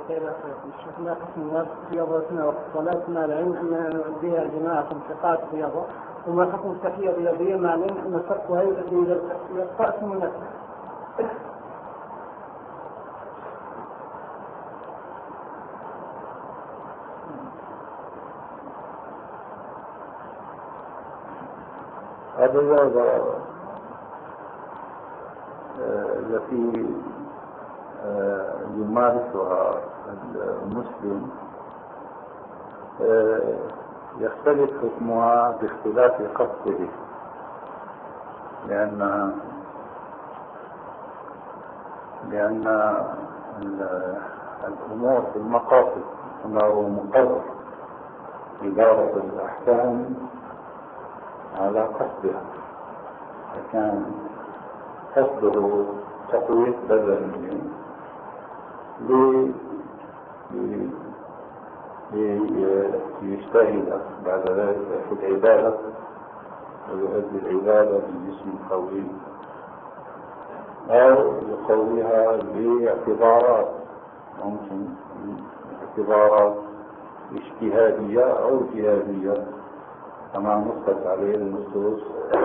شفنا قسم رياضتنا وصلاتنا العلم بها جماعة ثقات رياضة، وما حكم التحية الرياضية مع العلم أن صفها يؤدي إلى الرأس منفسه. هذه الرياضة التي يمارسها المسلم يختلف حكمها باختلاف قصده، لأن الأمور في المقاصد أنه مقرر إدارة الأحكام على قصدها، فكان قصده تقوية بدنه ليجتهد بعد ذلك في العبادة ويؤدي العبادة بجسم قوي، أو يقويها باعتبارات، ممكن اعتبارات اجتهادية أو جهادية كما نصت عليه النصوص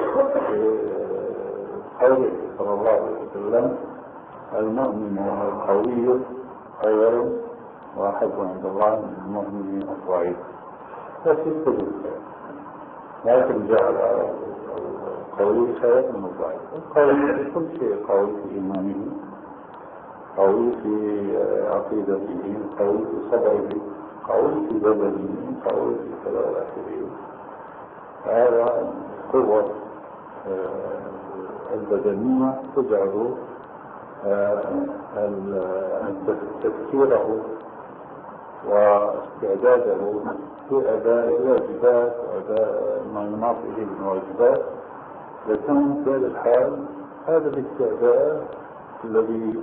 قوله صلى الله عليه وسلم: المؤمن القوي خير وأحب عند الله من المؤمن الضعيف. ففي الكتب لكن جعل القوي خير من الضعيف. القوي في كل شيء، قوي في إيمانه، قوي في عقيدته، قوي في صبره، قوي في بدنه، قوي في كذا إلى آخره. هذا القوة البدنية تجعل تفكيره واستعداده في أداء الواجبات وأداء ما يناط إليه من الواجبات، لكن في هذا الحال هذا الاستعداد الذي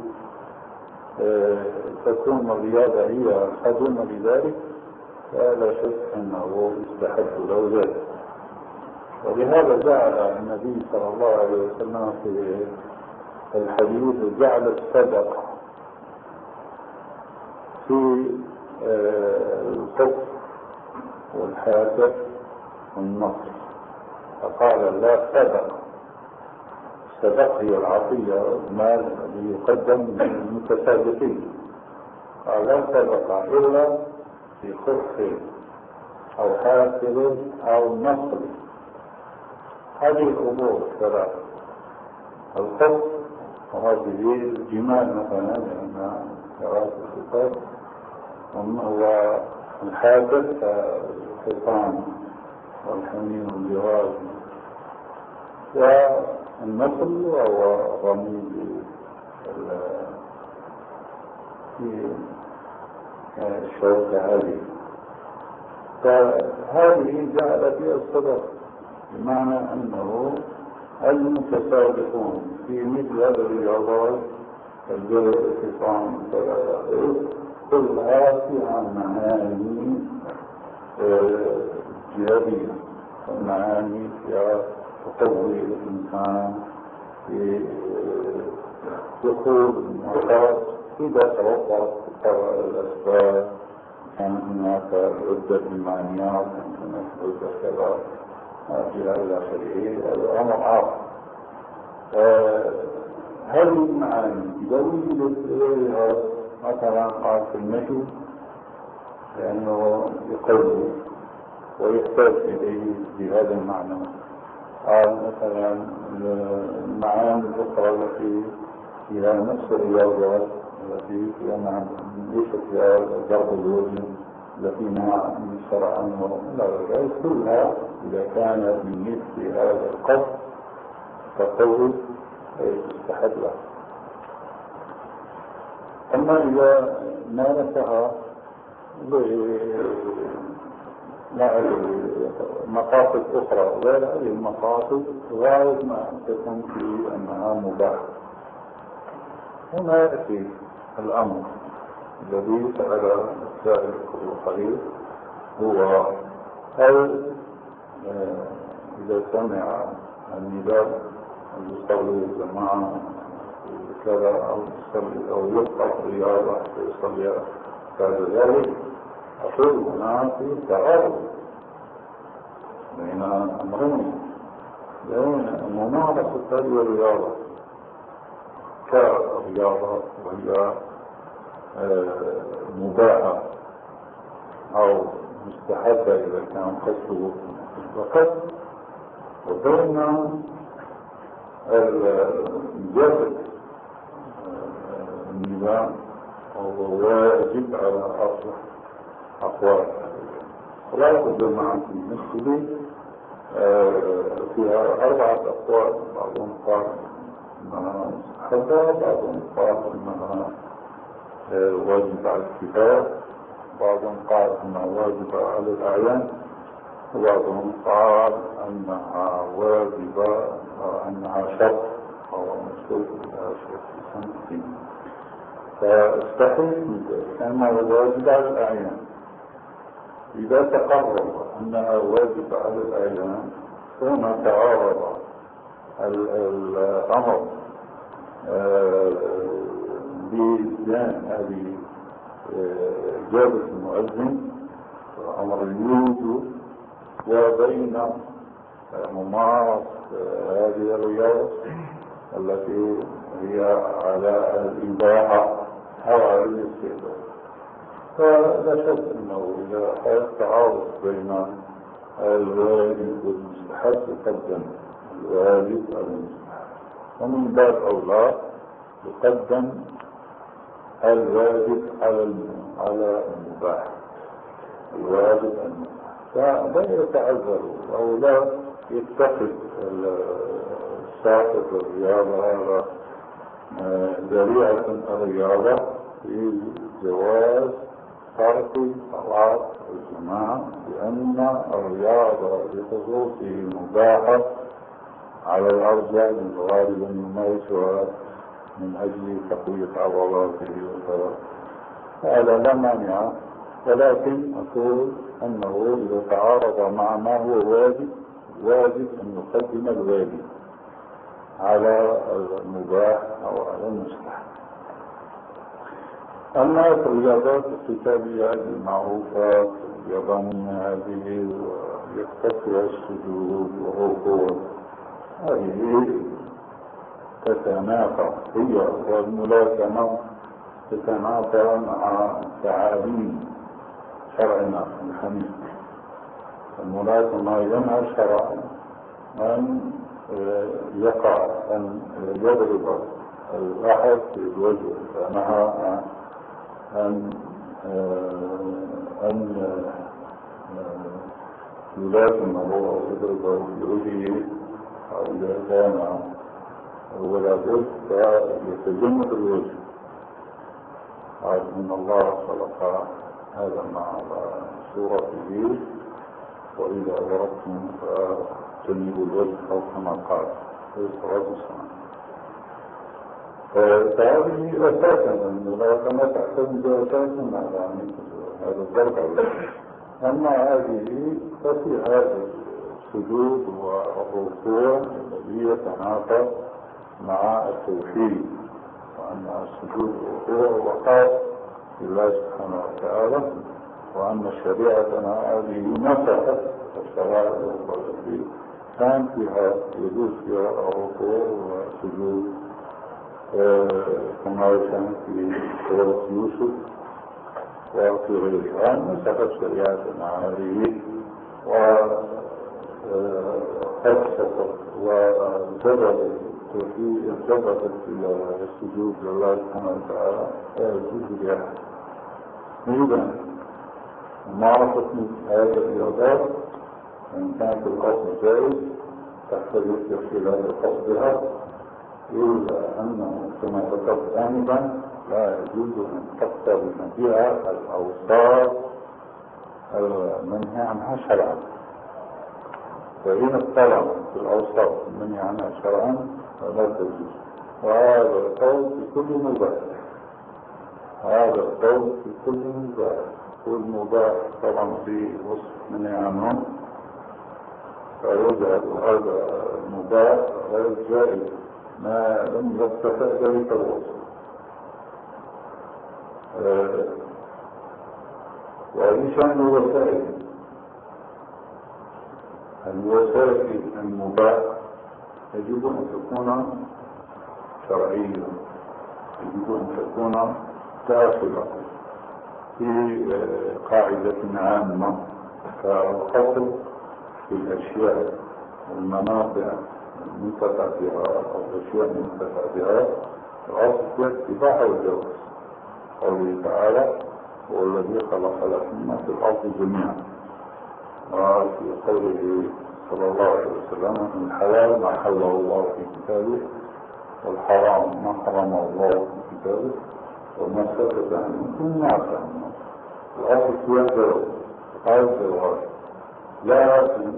تكون الرياضة هي خادمة لذلك، فلا شك أنه يستحب له ذلك. ولهذا جعل النبي صلى الله عليه وسلم في الحديث جعل الصدقة في القف والحاسب والنصر، فقال: لا صدقة. الصدقة هي العطية، المال الذي يقدم للمتسابقين. قال: لا صدقة إلا في خف أو حاسب أو نصر. هذه الأمور الثلاث: الخف وهذه الجمال مثلا لأنها ثلاث صفات، وهو الحاسب كالحصان والحمير والجواد، والنصر وهو رمي في الشوكة هذه. فهذه جعل فيها الصدقة، بمعنى أنه المتسابقون في مثل هذه الرياضات الجري والحصان كلها فيها معاني جهادية ومعاني فيها تقوي الإنسان في دخول المعركات إذا توفرت الأسباب. كان هناك عدة إيمانيات، هناك عدة كذا إلى آخره. هذا أمر آخر. هذه المعاني إذا وجدت مثلا قال في المشي لأنه يقوي ويحتاج إليه بهذا المعنى. قال مثلا المعاني الأخرى التي فيها نفس الرياضات التي فيها ليست فيها ضرب الوجه التي نهى الشرع عنه، لا كلها إذا كان من مثل هذا القصد فقوي يستحب له. أما إذا مارسها مقاصد أخرى غير هذه المقاصد غاية ما تكون في أنها مباحة، هنا يأتي الأمر الذي سأل السائل القريب، هو هل إذا سمع النداء يصلي الجماعة كذا أو يصلي أو يلقى رياضة يصلي بعد ذلك أقول هنا في تعارض بين أمرين، بين ممارسة هذه الرياضة كرياضة وهي مباحة أو مستحبة إذا كان قصده فقط، وبين الجسد النظام وهو واجب على أصل أقوال. خلاصة الجماعة المسلمة فيها 4 أقوال، بعضهم قال إنها مستحبة، بعضهم قال إنها واجب على الكفاية، بعضهم قال أنها واجبة على الأعيان، وبعضهم قال أنها واجبة أنها شرط أو مشروط إلى شرط السنة. فاستحيل أنها واجبة على الأعيان. إذا تقرر أنها واجبة على الأعيان فهنا تعارض الأمر ببيان هذه إجابة المؤذن أمر الوجوب وبين ممارسة هذه الرياضة التي هي على الإباحة أو على الاستحباب. فلا شك أنه إذا حدث تعارض بين الواجب والمستحب يقدم الواجب على المستحب، ومن باب أولى يقدم الواجب على المباح، الواجب المباح. فلا يتعذر أو لا يتخذ الساقط الرياضة هذا ذريعة الرياضة في جواز ترك صلاة الجماعة، لأن الرياضة بخصوصه مباحة على الأرجح من الغالب يمارسها من أجل تقوية عضلاته وكذا، هذا لا مانع. ولكن أقول أنه إذا تعارض مع ما هو واجب أن يقدم الواجب على المباح أو على المستحب. أما الرياضات القتالية المعروفة اليابانية هذه يختصها السجود والركوع، هذه تتنافى هي والملاكمة تتنافى مع تعاليم شرعنا الحنيف. الملاكمة ينهى شرعا أن يقع أن يضرب الأحد في الوجه، فنهى أن يلاكمه أو يضربه في وجهه، أو إذا كان ولا بد فيتجنب الوجه. قال إن الله خلق هذا مع صورته، وإذا ضربتم فجنبوا الوجه أو كما قال عليه الصلاة والسلام. فهذه أساسا الملاكمة تعتمد أساسا على هذا الضرب. أما هذه ففي هذا السجود والركوع الذي يتنافى مع التوحيد، وأن السجود والركوع وقاف لله سبحانه وتعالى، وأن شريعتنا هذه نفعت الشرائع التي كان فيها يجوز فيها الركوع والسجود، كما كان في سورة يوسف وفي غيرها. نسخت شريعتنا هذه وأبسطت وزبطت التوحيد، زبطت إلى السجود لله سبحانه وتعالى يجوز بها. إذا معرفة هذه الرياضات إن كانت القصد جائز تختلف باختلاف قصدها، إلا أنه كما ذكرت آنفا لا يجوز أن تقترن بها الأوصاف المنهي عنها شرعا. فإن اقترن بالأوصاف المنهي عنها شرعا فلا تجوز. وهذا القول في كل مباح، هذا القول في كل مباح. كل مباح طبعا في وصف منهي عنه، فيجعل هذا المباح غير جائز ما لم يتفق ذلك الوصف. وهذه شأن الوسائل. الوسائل المباح يجب أن تكون شرعية، يجب أن تكون داخلة في قاعدة عامة كالقصد في الأشياء والمنافع المنتفع بها أو الأشياء المنتفع بها. الأصل في الاتباع والجواز. قوله تعالى: هو الذي خلق لكم في الأرض جميعا. وفي قوله صلى الله عليه وسلم: الحلال ما حله الله في كتابه، والحرام ما حرمه الله في كتابه، وما سكت عنه ما عفى عنه. الأصل فيها الجواز، لكن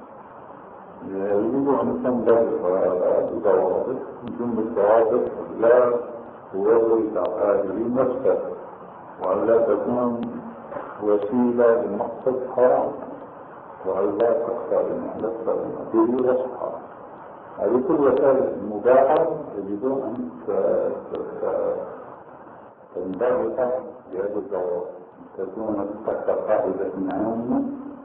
يجب أن تنضبط بضوابط. من ضمن الضوابط لا تورط هذه نفسك، وألا تكون وسيلة لمقصد حرام، وألا تقطع المحدثة المأكول والصحة. هذه كل وسائل المباحة يجب أن تنضبط بهذا الضوابط، تكون تحت قاعدة عامة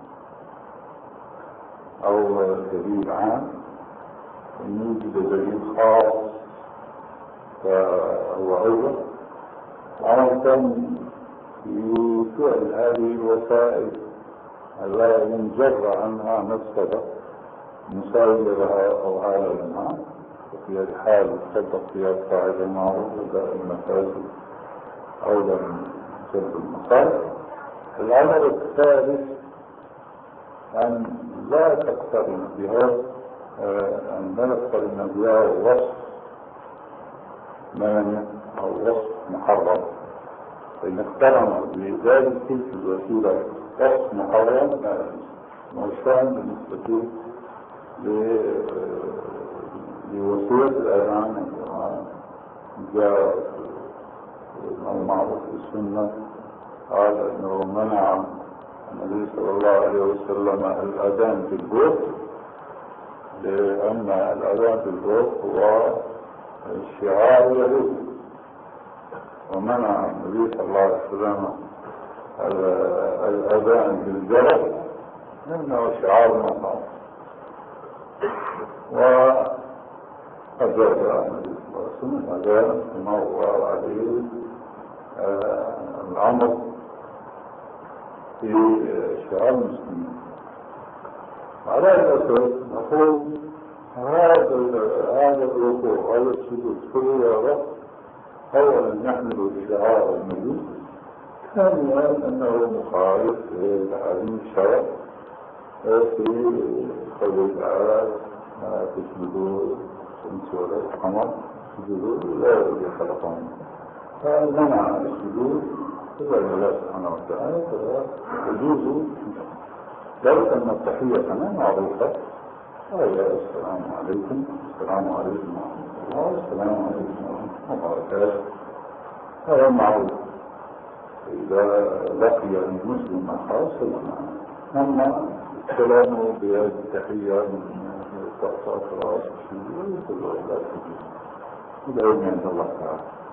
أو دليل عام، يوجد دليل خاص فهو أول. عادة في فعل هذه الوسائل لا ينجر عنها مفسدة مساوية لها أو أعلى منها، وفي الحال تصدق فيها القاعدة المعروفة: دائما المفاسد أولى من جلب المصالح. الأمر الثالث أن لا تقترن بها، أن لا تقترن بها وصف مانع أو وصف محرم. فإن اقترن بذلك تلك الوسيلة وصف محرم وشان بالنسبة لوسيلة الأذان. جاء المعروف في السنة قال أنه منع النبي صلى الله عليه وسلم الأذان في البيت، لأن الأذان في البيت هو الشعار اليهودي، ومنع النبي صلى الله عليه وسلم الأذان في الجرس لأنه شعار النصارى. وقد جاء النبي صلى الله عليه وسلم الأذان كما هو عليه الأمر في شعار المسلمين. على الأساس نقول هذا الركوع، هذا السجود، كل هذا أولا يحمل شعار النبي، ثانيا أنه مخالف لهذه الشرع في قوله تعالى: ما تسجدوا الشمس ولا القمر، سجدوا لا الذي خلقهم. فمنع السجود إلا لله سبحانه وتعالى، فيجوز ذلك أن التحية كمان معروفة، وهي: السلام عليكم، السلام عليكم ورحمة الله، السلام عليكم ورحمة الله وبركاته. هذا معروف إذا لقي المسلم خاصة. أما السلام بهذه التحية من تحت أطراف الشيء كله لا تجوز، إلى يوم عند الله تعالى.